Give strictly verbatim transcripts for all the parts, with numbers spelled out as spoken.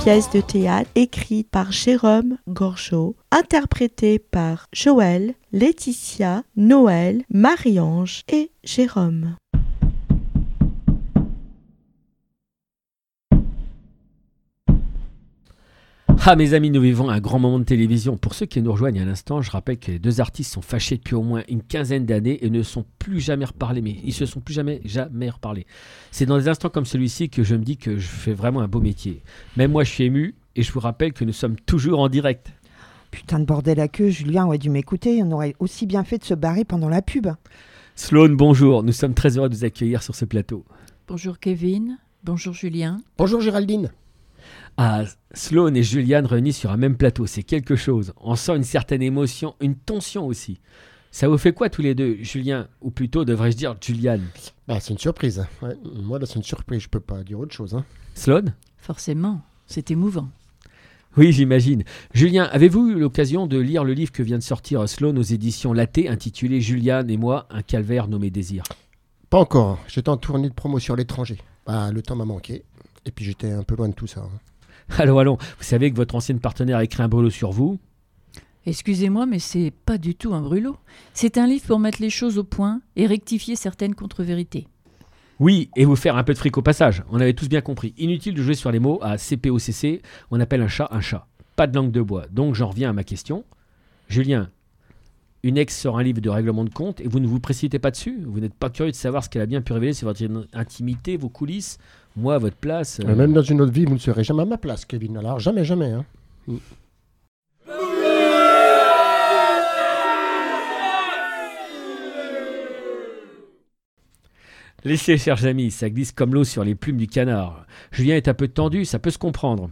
pièce de théâtre écrite par Jérôme Gorgeau, interprétée par Joël, Laetitia, Noël, Marie-Ange et Jérôme. Ah mes amis, nous vivons un grand moment de télévision. Pour ceux qui nous rejoignent à l'instant, je rappelle que les deux artistes sont fâchés depuis au moins une quinzaine d'années et ne sont plus jamais reparlés. Mais ils se sont plus jamais, jamais reparlés. C'est dans des instants comme celui-ci que je me dis que je fais vraiment un beau métier. Même moi, je suis ému et je vous rappelle que nous sommes toujours en direct. Putain de bordel à queue, Julien aurait dû m'écouter. On aurait aussi bien fait de se barrer pendant la pub. Sloane, bonjour. Nous sommes très heureux de vous accueillir sur ce plateau. Bonjour Kevin. Bonjour Julien. Bonjour Géraldine. Ah, Sloane et Juliane réunis sur un même plateau, c'est quelque chose. On sent une certaine émotion, une tension aussi. Ça vous fait quoi tous les deux, Julien? Ou plutôt, devrais-je dire, Juliane? Bah, c'est une surprise. Ouais, moi, là, c'est une surprise. Je peux pas dire autre chose. Hein. Sloane? Forcément, c'est émouvant. Oui, j'imagine. Julien, avez-vous eu l'occasion de lire le livre que vient de sortir Sloane aux éditions Laté, intitulé Juliane et moi, un calvaire nommé Désir? Pas encore. J'étais en tournée de promotion à l'étranger. Bah, le temps m'a manqué. Et puis, j'étais un peu loin de tout ça. Hein. Allons, allons. Vous savez que votre ancienne partenaire a écrit un brûlot sur vous? Excusez-moi, mais c'est pas du tout un brûlot. C'est un livre pour mettre les choses au point et rectifier certaines contre-vérités. Oui, et vous faire un peu de fric au passage. On avait tous bien compris. Inutile de jouer sur les mots. À C P O C C, on appelle un chat un chat. Pas de langue de bois. Donc j'en reviens à ma question. Julien, une ex sort un livre de règlement de compte et vous ne vous précipitez pas dessus? Vous n'êtes pas curieux de savoir ce qu'elle a bien pu révéler sur votre intimité, vos coulisses? Moi, à votre place... Euh... Même dans une autre vie, vous ne serez jamais à ma place, Kevin. Alors, jamais, jamais. Hein. Mm. Laissez, chers amis, ça glisse comme l'eau sur les plumes du canard. Julien est un peu tendu, ça peut se comprendre.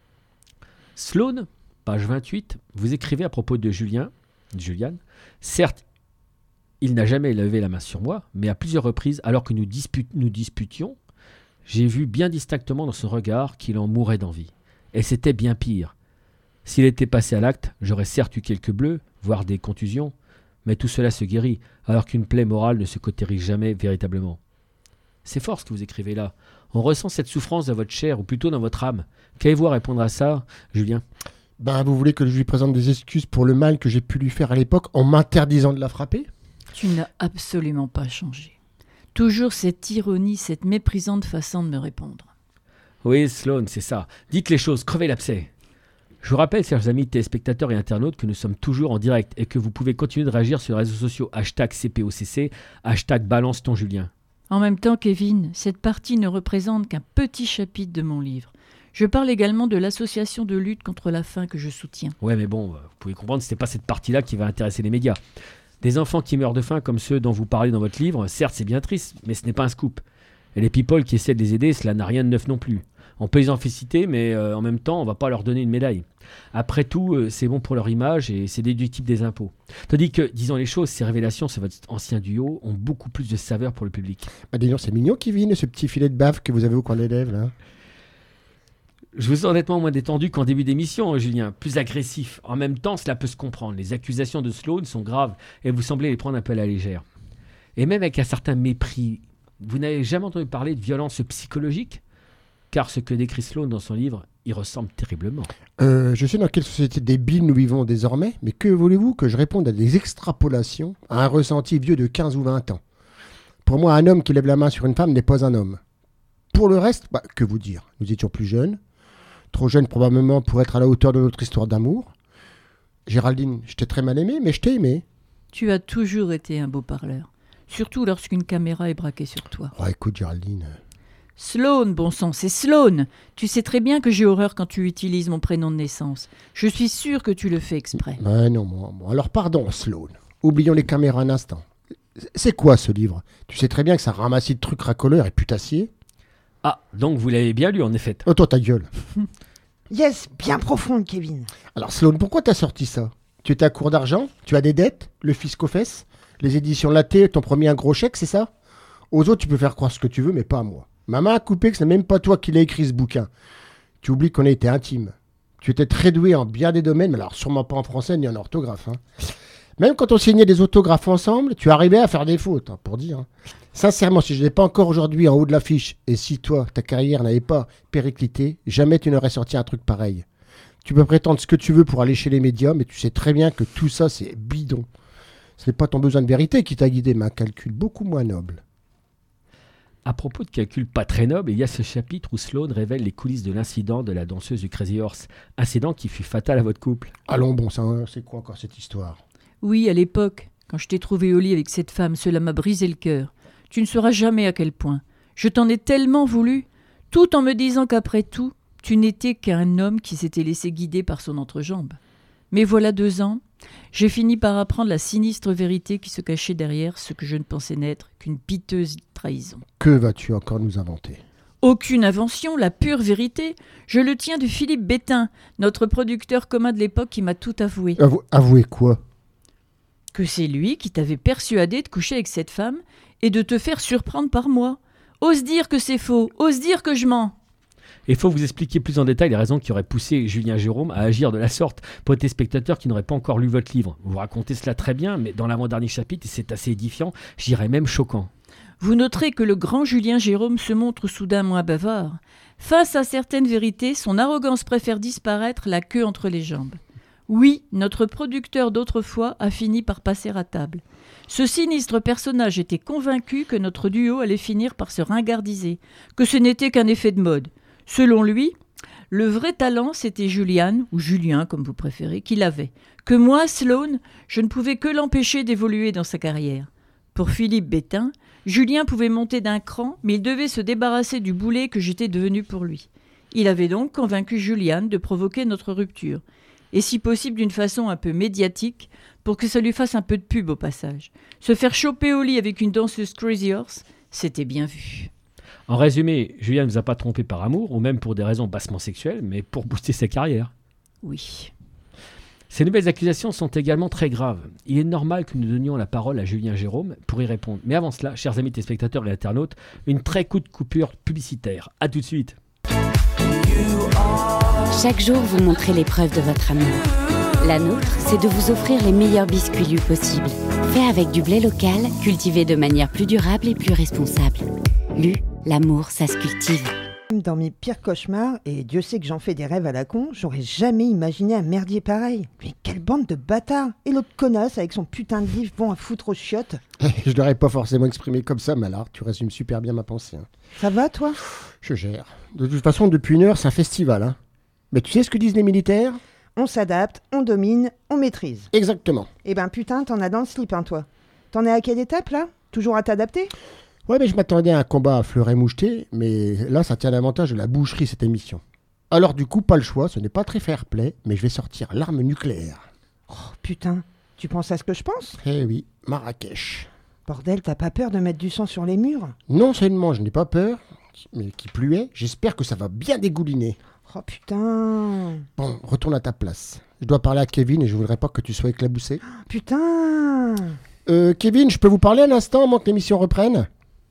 Sloane, page vingt-huit, vous écrivez à propos de Julien, Juliane. Certes, il n'a jamais levé la main sur moi, mais à plusieurs reprises, alors que nous, disput- nous disputions, j'ai vu bien distinctement dans son regard qu'il en mourait d'envie. Et c'était bien pire. S'il était passé à l'acte, j'aurais certes eu quelques bleus, voire des contusions, mais tout cela se guérit, alors qu'une plaie morale ne se cautérise jamais véritablement. C'est fort ce que vous écrivez là. On ressent cette souffrance dans votre chair, ou plutôt dans votre âme. Qu'avez-vous à répondre à ça, Julien? Ben, vous voulez que je lui présente des excuses pour le mal que j'ai pu lui faire à l'époque en m'interdisant de la frapper? Tu n'as absolument pas changé. Toujours cette ironie, cette méprisante façon de me répondre. Oui, Sloane, c'est ça. Dites les choses, crevez l'abcès. Je vous rappelle, chers amis téléspectateurs et internautes, que nous sommes toujours en direct et que vous pouvez continuer de réagir sur les réseaux sociaux hashtag C P O C C, hashtag balance ton Julien. En même temps, Kevin, cette partie ne représente qu'un petit chapitre de mon livre. Je parle également de l'association de lutte contre la faim que je soutiens. Ouais, mais bon, vous pouvez comprendre, ce n'est pas cette partie-là qui va intéresser les médias. Des enfants qui meurent de faim comme ceux dont vous parlez dans votre livre, certes c'est bien triste, mais ce n'est pas un scoop. Et les people qui essaient de les aider, cela n'a rien de neuf non plus. On peut les en féliciter, mais euh, en même temps, on ne va pas leur donner une médaille. Après tout, euh, c'est bon pour leur image et c'est déductible des impôts. Tandis que, disons les choses, ces révélations sur votre ancien duo ont beaucoup plus de saveur pour le public. Bah d'ailleurs, c'est mignon, Kevin, ce petit filet de bave que vous avez au coin des lèvres, là. Je vous sens honnêtement moins détendu qu'en début d'émission, Julien, plus agressif. En même temps, cela peut se comprendre. Les accusations de Sloane sont graves et vous semblez les prendre un peu à la légère. Et même avec un certain mépris, vous n'avez jamais entendu parler de violence psychologique? Car ce que décrit Sloane dans son livre, il ressemble terriblement. Euh, je sais dans quelle société débile nous vivons désormais, mais que voulez-vous que je réponde à des extrapolations, à un ressenti vieux de quinze ou vingt ans? Pour moi, un homme qui lève la main sur une femme n'est pas un homme. Pour le reste, bah, que vous dire? Nous étions plus jeunes, trop jeunes probablement pour être à la hauteur de notre histoire d'amour. Géraldine, je t'ai très mal aimé, mais je t'ai aimé. Tu as toujours été un beau parleur, surtout lorsqu'une caméra est braquée sur toi. Oh, écoute, Géraldine... Sloane, bon sang, c'est Sloane. Tu sais très bien que j'ai horreur quand tu utilises mon prénom de naissance. Je suis sûr que tu le fais exprès. Ben non, bon, bon. Alors pardon, Sloane. Oublions les caméras un instant. C'est quoi ce livre? Tu sais très bien que c'est un ramassis de trucs racoleurs et putassiers. Ah, donc vous l'avez bien lu en effet. Oh toi ta gueule. Yes, bien profonde, Kevin. Alors Sloane, pourquoi t'as sorti ça? Tu étais à court d'argent? Tu as des dettes? Le fisc aux fesses? Les éditions Laté t'ont promis un gros chèque, c'est ça? Aux autres, tu peux faire croire ce que tu veux, mais pas à moi. Maman a coupé que ce n'est même pas toi qui l'as écrit ce bouquin. Tu oublies qu'on a été intimes. Tu étais très doué en bien des domaines, mais alors sûrement pas en français ni en orthographe. Hein. Même quand on signait des autographes ensemble, tu arrivais à faire des fautes, hein, pour dire. Sincèrement, si je n'étais pas encore aujourd'hui en haut de l'affiche, et si toi, ta carrière n'avait pas périclité, jamais tu n'aurais sorti un truc pareil. Tu peux prétendre ce que tu veux pour aller chez les médias, mais tu sais très bien que tout ça, c'est bidon. Ce n'est pas ton besoin de vérité qui t'a guidé, mais un calcul beaucoup moins noble. À propos de calculs pas très nobles, il y a ce chapitre où Sloane révèle les coulisses de l'incident de la danseuse du Crazy Horse. Incident qui fut fatal à votre couple. Allons bon, ça, c'est quoi encore cette histoire? Oui, à l'époque, quand je t'ai trouvé au lit avec cette femme, cela m'a brisé le cœur. Tu ne sauras jamais à quel point. Je t'en ai tellement voulu, tout en me disant qu'après tout, tu n'étais qu'un homme qui s'était laissé guider par son entrejambe. Mais voilà deux ans, j'ai fini par apprendre la sinistre vérité qui se cachait derrière ce que je ne pensais n'être qu'une piteuse trahison. Que vas-tu encore nous inventer? Aucune invention, la pure vérité. Je le tiens de Philippe Bétain, notre producteur commun de l'époque qui m'a tout avoué. Avou- avouez quoi? Que c'est lui qui t'avait persuadé de coucher avec cette femme et de te faire surprendre par moi. Ose dire que c'est faux, ose dire que je mens. Il faut vous expliquer plus en détail les raisons qui auraient poussé Julien Jérôme à agir de la sorte pour des spectateurs qui n'auraient pas encore lu votre livre. Vous racontez cela très bien, mais dans l'avant-dernier chapitre, c'est assez édifiant, je dirais même choquant. Vous noterez que le grand Julien Jérôme se montre soudain moins bavard. Face à certaines vérités, son arrogance préfère disparaître la queue entre les jambes. Oui, notre producteur d'autrefois a fini par passer à table. Ce sinistre personnage était convaincu que notre duo allait finir par se ringardiser, que ce n'était qu'un effet de mode. Selon lui, le vrai talent, c'était Juliane, ou Julien comme vous préférez, qu'il avait. Que moi, Sloane, je ne pouvais que l'empêcher d'évoluer dans sa carrière. Pour Philippe Bétain, Julien pouvait monter d'un cran, mais il devait se débarrasser du boulet que j'étais devenu pour lui. Il avait donc convaincu Juliane de provoquer notre rupture, et si possible d'une façon un peu médiatique, pour que ça lui fasse un peu de pub au passage. Se faire choper au lit avec une danseuse Crazy Horse, c'était bien vu. En résumé, Julien ne vous a pas trompé par amour, ou même pour des raisons bassement sexuelles, mais pour booster sa carrière. Oui. Ces nouvelles accusations sont également très graves. Il est normal que nous donnions la parole à Julien Jérôme pour y répondre. Mais avant cela, chers amis téléspectateurs et internautes, une très courte coupure publicitaire. A tout de suite. Chaque jour, vous montrez l'épreuve de votre amour. La nôtre, c'est de vous offrir les meilleurs biscuits Lu possibles. Faits avec du blé local, cultivé de manière plus durable et plus responsable. Lu, l'amour, ça se cultive. Dans mes pires cauchemars, et Dieu sait que j'en fais des rêves à la con, j'aurais jamais imaginé un merdier pareil. Mais quelle bande de bâtards! Et l'autre connasse avec son putain de livre bon à foutre aux chiottes. Je l'aurais pas forcément exprimé comme ça, Malard. Tu résumes super bien ma pensée. Hein. Ça va, toi? Je gère. De toute façon, depuis une heure, c'est un festival. Hein. Mais tu sais ce que disent les militaires? On s'adapte, on domine, on maîtrise. Exactement. Eh ben putain, t'en as dans le slip, hein, toi. T'en es à quelle étape, là? Toujours à t'adapter? Ouais, mais je m'attendais à un combat à fleuret moucheté, mais là, ça tient davantage de la boucherie, cette émission. Alors du coup, pas le choix, ce n'est pas très fair-play, mais je vais sortir l'arme nucléaire. Oh putain, tu penses à ce que je pense? Eh oui, Marrakech. Bordel, t'as pas peur de mettre du sang sur les murs? Non seulement je n'ai pas peur, mais qui plus est, j'espère que ça va bien dégouliner. Oh putain. Bon, retourne à ta place. Je dois parler à Kevin et je voudrais pas que tu sois éclaboussé. Putain. Euh, Kevin, je peux vous parler un instant avant que l'émission reprenne?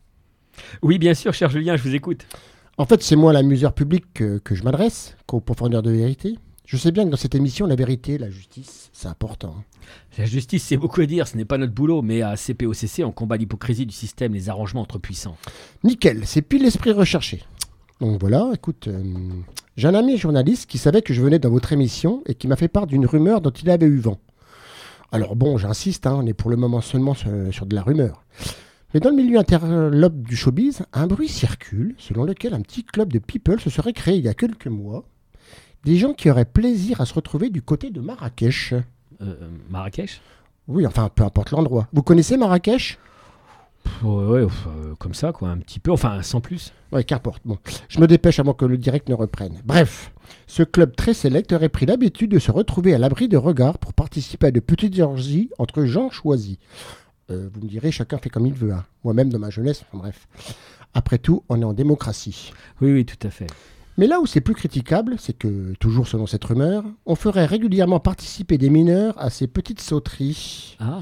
Oui, bien sûr, cher Julien, je vous écoute. En fait, c'est moi l'amuseur public que, que je m'adresse, qu'au profondeur de vérité. Je sais bien que dans cette émission, la vérité, la justice, c'est important. La justice, c'est beaucoup à dire, ce n'est pas notre boulot, mais à C P O C C, on combat l'hypocrisie du système, les arrangements entre puissants. Nickel, c'est pile l'esprit recherché. Donc voilà, écoute, euh, j'ai un ami journaliste qui savait que je venais dans votre émission et qui m'a fait part d'une rumeur dont il avait eu vent. Alors bon, j'insiste, hein, on est pour le moment seulement sur, sur de la rumeur. Mais dans le milieu interlope du showbiz, un bruit circule selon lequel un petit club de people se serait créé il y a quelques mois. Des gens qui auraient plaisir à se retrouver du côté de Marrakech. Euh, Marrakech ? Oui, enfin, peu importe l'endroit. Vous connaissez Marrakech ? Ouais, ouais, enfin, euh, comme ça, quoi, un petit peu, enfin, sans plus. Ouais, qu'importe. Bon, je me dépêche avant que le direct ne reprenne. Bref, ce club très sélect aurait pris l'habitude de se retrouver à l'abri de regards pour participer à de petites orgies entre gens choisis. Euh, vous me direz, chacun fait comme il veut. Hein. Moi-même, dans ma jeunesse, enfin bref. Après tout, on est en démocratie. Oui, oui, tout à fait. Mais là où c'est plus critiquable, c'est que, toujours selon cette rumeur, on ferait régulièrement participer des mineurs à ces petites sauteries. Ah.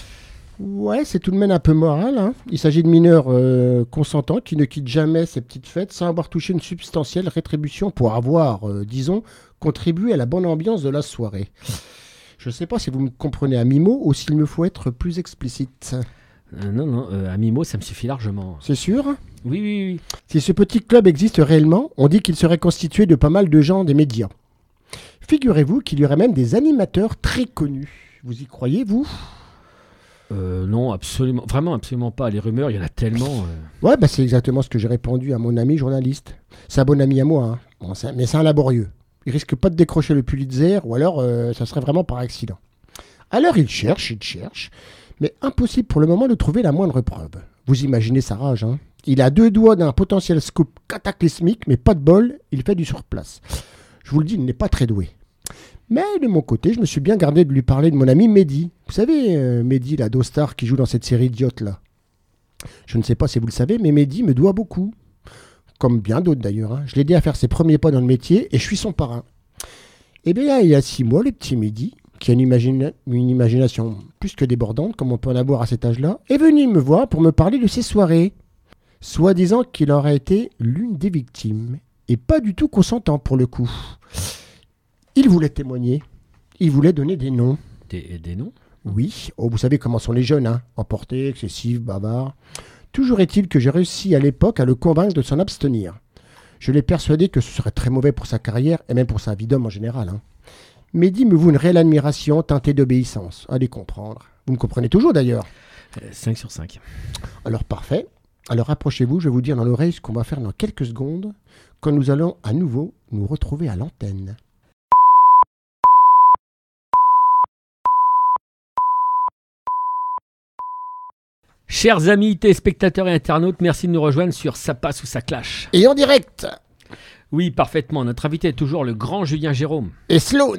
Ouais, c'est tout de même un peu moral. Hein. Il s'agit de mineurs euh, consentants qui ne quittent jamais ces petites fêtes sans avoir touché une substantielle rétribution pour avoir, euh, disons, contribué à la bonne ambiance de la soirée. Je ne sais pas si vous me comprenez à mi-mot ou s'il me faut être plus explicite. Euh, non, non, euh, à mi-mot, ça me suffit largement. C'est sûr ? Oui, oui, oui. Si ce petit club existe réellement, on dit qu'il serait constitué de pas mal de gens des médias. Figurez-vous qu'il y aurait même des animateurs très connus. Vous y croyez, vous ? Euh, non, absolument, vraiment absolument pas. Les rumeurs, il y en a tellement. euh. Ouais, bah c'est exactement ce que j'ai répondu à mon ami journaliste. C'est un bon ami à moi, hein. Bon, c'est- mais c'est un laborieux. Il risque pas de décrocher le Pulitzer, ou alors euh, ça serait vraiment par accident. Alors il cherche, il cherche, mais impossible pour le moment de trouver la moindre preuve. Vous imaginez sa rage, hein. Il a deux doigts d'un potentiel scoop cataclysmique, mais pas de bol, il fait du surplace. Je vous le dis, il n'est pas très doué. Mais de mon côté, je me suis bien gardé de lui parler de mon ami Mehdi. Vous savez, euh, Mehdi, la dostar qui joue dans cette série idiote-là. Je ne sais pas si vous le savez, mais Mehdi me doit beaucoup. Comme bien d'autres d'ailleurs, hein. Je l'ai aidé à faire ses premiers pas dans le métier et je suis son parrain. Eh bien, il y a six mois, le petit Mehdi, qui a une, imagina- une imagination plus que débordante, comme on peut en avoir à cet âge-là, est venu me voir pour me parler de ses soirées. Soi-disant qu'il aurait été l'une des victimes, et pas du tout consentant pour le coup. Il voulait témoigner, il voulait donner des noms. Des, des noms ? Oui, oh, vous savez comment sont les jeunes, hein, emportés, excessifs, bavards. Toujours est-il que j'ai réussi à l'époque à le convaincre de s'en abstenir. Je l'ai persuadé que ce serait très mauvais pour sa carrière, et même pour sa vie d'homme en général. Hein. Mehdi me voue une réelle admiration teintée d'obéissance. Allez comprendre. Vous me comprenez toujours d'ailleurs. Euh, cinq sur cinq. Alors parfait. Alors approchez-vous, je vais vous dire dans l'oreille ce qu'on va faire dans quelques secondes, quand nous allons à nouveau nous retrouver à l'antenne. Chers amis, téléspectateurs et internautes, merci de nous rejoindre sur Ça passe ou ça clash. Et en direct. Oui, parfaitement. Notre invité est toujours le grand Julien Jérôme. Et Sloan.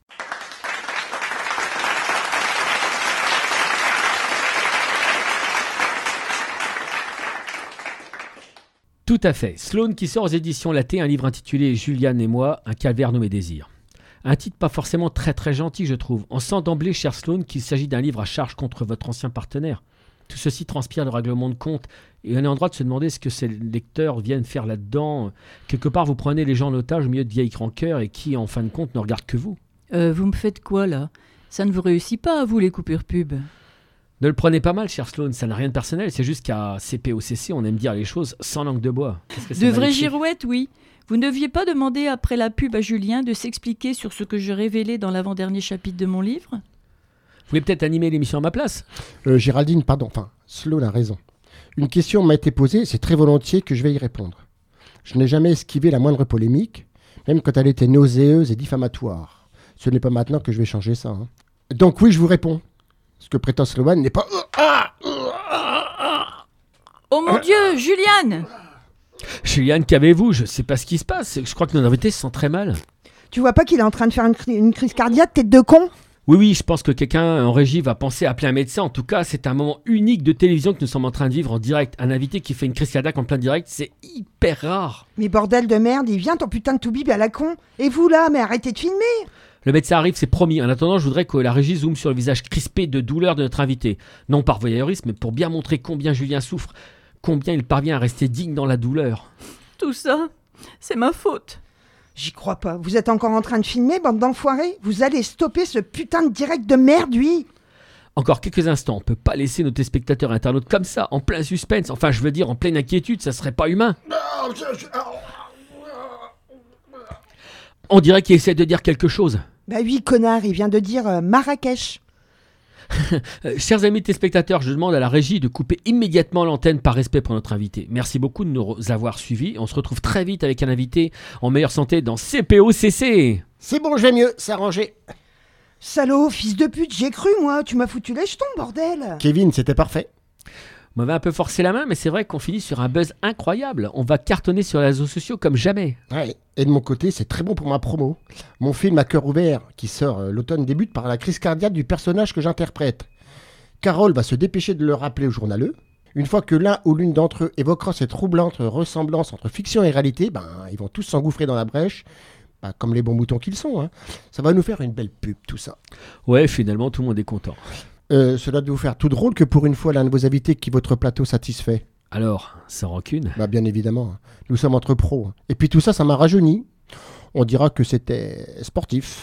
Tout à fait. Sloan qui sort aux éditions Laté un livre intitulé Juliane et moi, un calvaire nommé désir. Un titre pas forcément très très gentil, je trouve. On sent d'emblée, cher Sloan, qu'il s'agit d'un livre à charge contre votre ancien partenaire. Tout ceci transpire le règlement de compte et on est en droit de se demander ce que ces lecteurs viennent faire là-dedans. Quelque part, vous prenez les gens en otage au milieu de vieilles rancœurs et qui, en fin de compte, ne regardent que vous. Euh, vous me faites quoi, là? Ça ne vous réussit pas, à vous, les coupures pub? Ne le prenez pas mal, cher Sloan, ça n'a rien de personnel. C'est juste qu'à C P O C C, on aime dire les choses sans langue de bois. Qu'est-ce que c'est De mal vraies écrit ? girouettes, oui. Vous ne deviez pas demander après la pub à Julien de s'expliquer sur ce que je révélais dans l'avant-dernier chapitre de mon livre? Vous voulez peut-être animer l'émission à ma place ? Euh, Géraldine, pardon, enfin, Sloan a raison. Une question m'a été posée, c'est très volontiers que je vais y répondre. Je n'ai jamais esquivé la moindre polémique, même quand elle était nauséeuse et diffamatoire. Ce n'est pas maintenant que je vais changer ça. Hein. Donc oui, je vous réponds. Ce que prétend Sloan n'est pas... Oh mon Dieu, Juliane! Juliane, qu'avez-vous ? Je ne sais pas ce qui se passe. Je crois que nos invités se sentent très mal. Tu vois pas qu'il est en train de faire une, cri- une crise cardiaque, tête de con? Oui, oui, je pense que quelqu'un en régie va penser à appeler un médecin. En tout cas, c'est un moment unique de télévision que nous sommes en train de vivre en direct. Un invité qui fait une crise cardiaque en plein direct, c'est hyper rare. Mais bordel de merde, il vient ton putain de toubib à la con. Et vous là, mais arrêtez de filmer. Le médecin arrive, c'est promis. En attendant, je voudrais que la régie zoome sur le visage crispé de douleur de notre invité. Non par voyeurisme, mais pour bien montrer combien Julien souffre, combien il parvient à rester digne dans la douleur. Tout ça, c'est ma faute. J'y crois pas. Vous êtes encore en train de filmer, bande d'enfoirés? Vous allez stopper ce putain de direct de merde, oui. Encore quelques instants, on peut pas laisser nos téléspectateurs et internautes comme ça, en plein suspense. Enfin, je veux dire, en pleine inquiétude, ça serait pas humain. On dirait qu'il essaie de dire quelque chose. Bah oui, connard, il vient de dire euh, Marrakech. Euh, chers amis téléspectateurs, je demande à la régie de couper immédiatement l'antenne par respect pour notre invité. Merci beaucoup de nous avoir suivis. On se retrouve très vite avec un invité en meilleure santé dans C P O C C. C'est bon, je vais mieux, c'est arrangé. Salaud, fils de pute, j'ai cru, moi. Tu m'as foutu les jetons, bordel. Kevin, c'était parfait. On m'avait un peu forcé la main, mais c'est vrai qu'on finit sur un buzz incroyable. On va cartonner sur les réseaux sociaux comme jamais. Ouais. Et de mon côté, c'est très bon pour ma promo. Mon film À cœur ouvert, qui sort euh, l'automne, débute par la crise cardiaque du personnage que j'interprète. Carole va se dépêcher de le rappeler au journaleux. Une fois que l'un ou l'une d'entre eux évoquera cette troublante ressemblance entre fiction et réalité, ben, ils vont tous s'engouffrer dans la brèche, ben, comme les bons moutons qu'ils sont. Hein. Ça va nous faire une belle pub, tout ça. Ouais, finalement, tout le monde est content. Euh, cela doit vous faire tout drôle que pour une fois l'un de vos invités qui votre plateau satisfait. Alors, sans rancune. Bah bien évidemment, nous sommes entre pros. Et puis tout ça, ça m'a rajeuni. On dira que c'était sportif.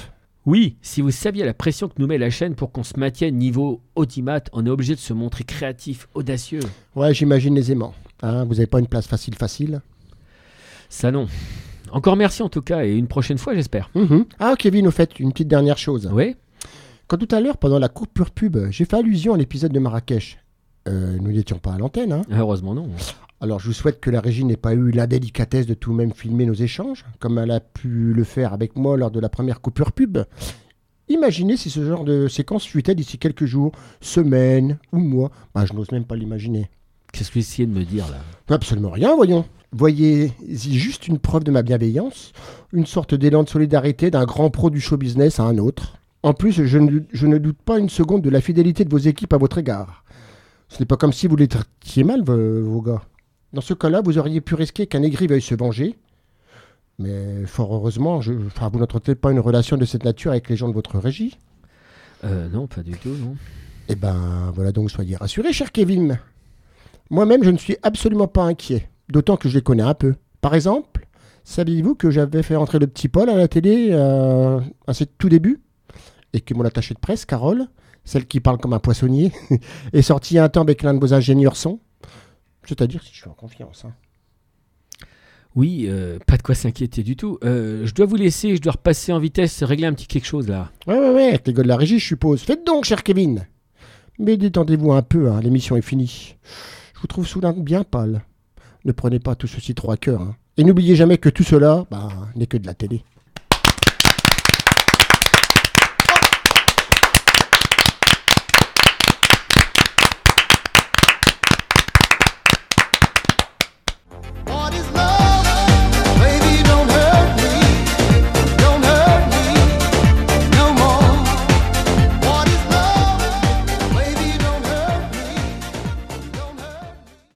Oui, si vous saviez la pression que nous met la chaîne pour qu'on se maintienne niveau audimat, on est obligé de se montrer créatif, audacieux. Ouais, j'imagine aisément. Hein, vous n'avez pas une place facile facile. Ça non. Encore merci en tout cas, et une prochaine fois j'espère. Mm-hmm. Ah, Kevin, au fait, une petite dernière chose. Oui. Quand tout à l'heure, pendant la coupure pub, j'ai fait allusion à l'épisode de Marrakech. Euh, nous n'étions pas à l'antenne, hein. Heureusement non. Alors je vous souhaite que la régie n'ait pas eu l'indélicatesse de tout de même filmer nos échanges, comme elle a pu le faire avec moi lors de la première coupure pub. Imaginez si ce genre de séquence fuitait d'ici quelques jours, semaines ou mois. Bah, je n'ose même pas l'imaginer. Qu'est-ce que vous essayez de me dire là? Absolument rien, voyons. Voyez-y juste une preuve de ma bienveillance, une sorte d'élan de solidarité d'un grand pro du show business à un autre. En plus, je ne, je ne doute pas une seconde de la fidélité de vos équipes à votre égard. Ce n'est pas comme si vous les traitiez mal, vos, vos gars. Dans ce cas-là, vous auriez pu risquer qu'un aigri veuille se venger. Mais fort heureusement, je, enfin, vous n'entretenez pas une relation de cette nature avec les gens de votre régie. Euh, non, pas du tout, non. Eh ben, voilà donc, soyez rassurés, cher Kevin. Moi-même, je ne suis absolument pas inquiet, d'autant que je les connais un peu. Par exemple, saviez-vous que j'avais fait entrer le petit Paul à la télé euh, à ses tout débuts? Et que mon attachée de presse, Carole, celle qui parle comme un poissonnier, est sortie un temps avec l'un de vos ingénieurs son. C'est-à-dire si je suis en confiance. Hein. Oui, euh, pas de quoi s'inquiéter du tout. Euh, je dois vous laisser, je dois repasser en vitesse, régler un petit quelque chose là. Ouais, ouais, ouais, avec les gars de la régie, je suppose. Faites donc, cher Kevin. Mais détendez-vous un peu, hein, l'émission est finie. Je vous trouve soudain bien pâle. Ne prenez pas tout ceci trop à cœur. Hein. Et n'oubliez jamais que tout cela bah, n'est que de la télé.